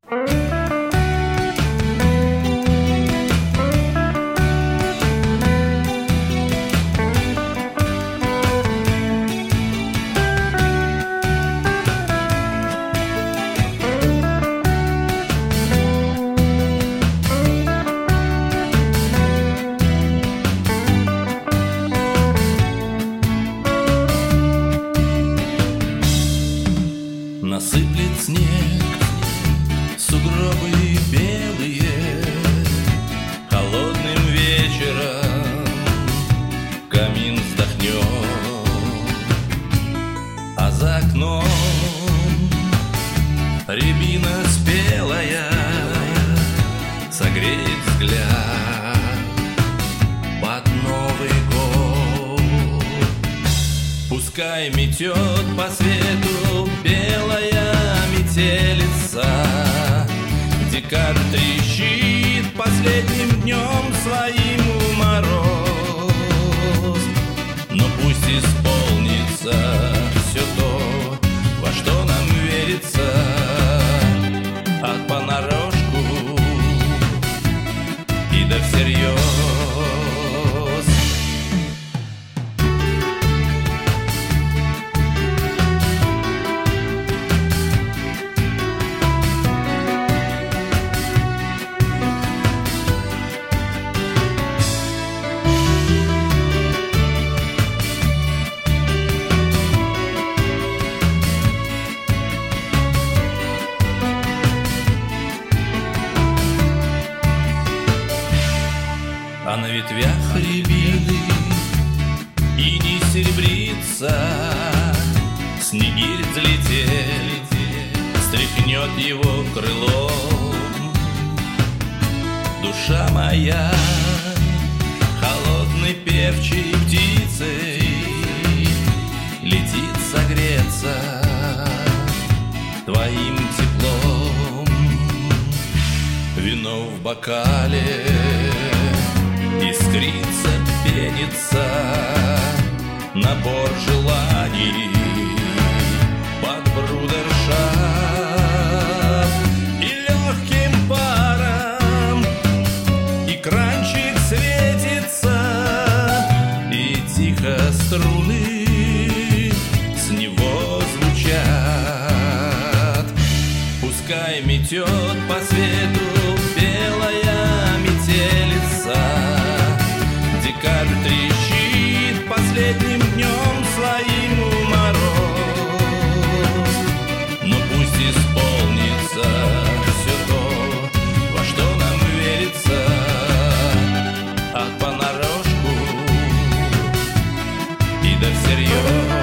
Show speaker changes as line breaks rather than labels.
Насыплет снег, сугробы белые, холодным вечером камин вздохнет, а за окном рябина спелая согреет взгляд под Новый год. Пускай метет по свету белая метелица, декабрь трещит последним днем своим мороз. Но пусть исполнится все то, во что нам верится, от понарошку и до всерьез. А на ветвях рябины иней серебрится, снегирь взлетел, стряхнет его крылом. Душа моя холодной певчей птицей летит согреться твоим теплом. Вино в бокале искрится, пенится, набор желаний под брудершафт, и легким паром экранчик светится, и тихо струны с него звучат. Пускай метет по свету белая метелица, декабрь трещит последним днем своим мороз. Но пусть исполнится все то, во что нам верится, от понарошку и до всерьез.